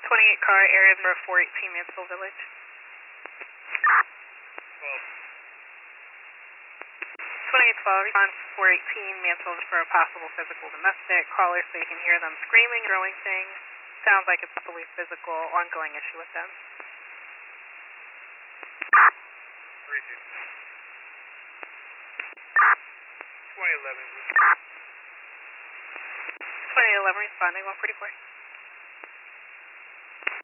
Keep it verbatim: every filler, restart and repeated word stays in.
twenty-eight car, area number four eighteen, Mansfield Village. twenty-eight twelve, response four eighteen, Mansfield for a possible physical domestic. Caller so you can hear them screaming, throwing things. Sounds like it's probably physical, ongoing issue with them. twenty eleven. twenty eleven responding, one forty-four.